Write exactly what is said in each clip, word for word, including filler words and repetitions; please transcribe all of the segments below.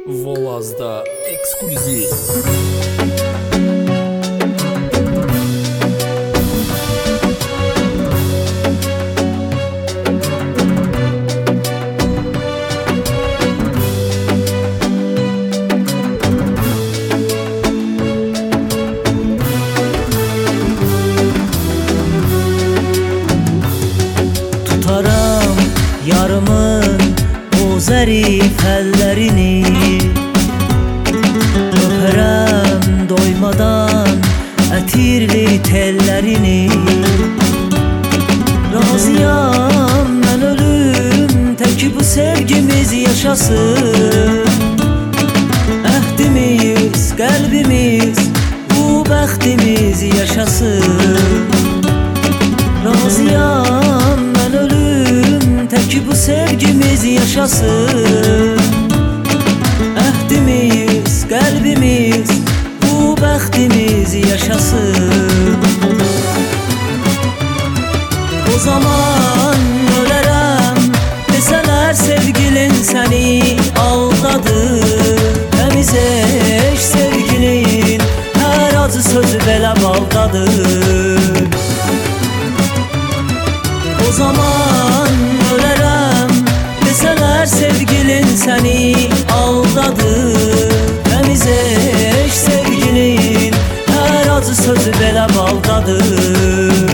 Volazda ekskluziv. Tutaram yarımın o zərif əllərini, öpərəm doymadan ətirli tellərini. Razıyam mən ölüm tək bu sevgimiz yaşasın. Əhdimiz, qəlbimiz, bu bəxtimiz yaşasın. Razıyam mən ölüm tək bu sevgimiz yaşasın. Əhdimiz, qəlbimiz, bu bəxtimiz yaşasın. O zaman ölərəm desələr sevgilin səni aldadı. Təmiz eş sevgilin hər acı sözü belə baldadır. O zaman ölərəm desələr sevgilin səni aldadı. Təmiz eş sevgilin hər acı sözü belə baldadır.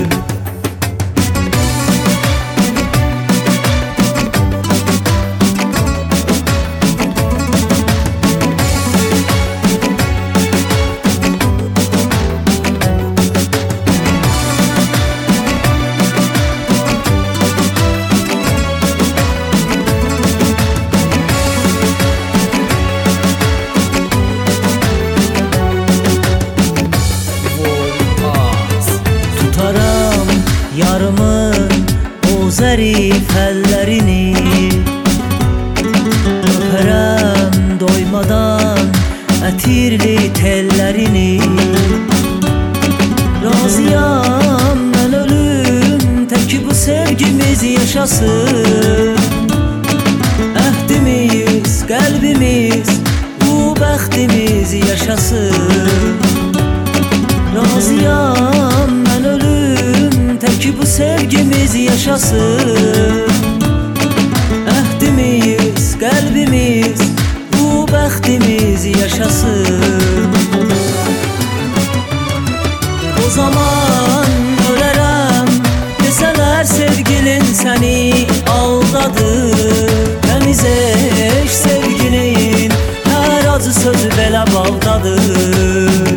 Yarımın o zərif əllərini, öpərəm doymadan ətirli tellərini. Razıyam mən ölüm tək bu sevgimiz yaşasın. Əhdimiz, qəlbimiz, bu bəxtimiz yaşasın. Razıyam mən ölüm tək bu sevgimiz yaşasın. Əhdimiz, qəlbimiz, bu bəxtimiz yaşasın. O zaman ölərəm desələr sevgilin səni aldadı. Təmiz eş sevgilin hər acı sözü belə baldadır.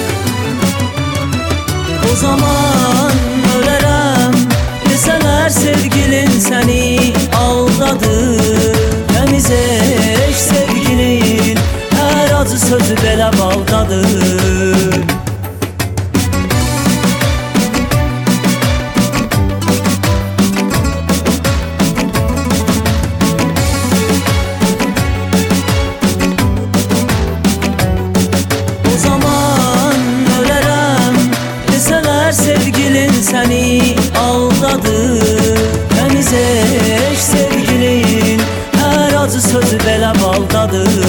O zaman ölərəm desələr sevgilin səni aldadı. Təmiz eş sevgilin hər acı sözü belə baldadır. O zaman ölərəm desələr sevgilin səni aldadı. Təmiz eş sevgilin hər acı sözü belə baldadır.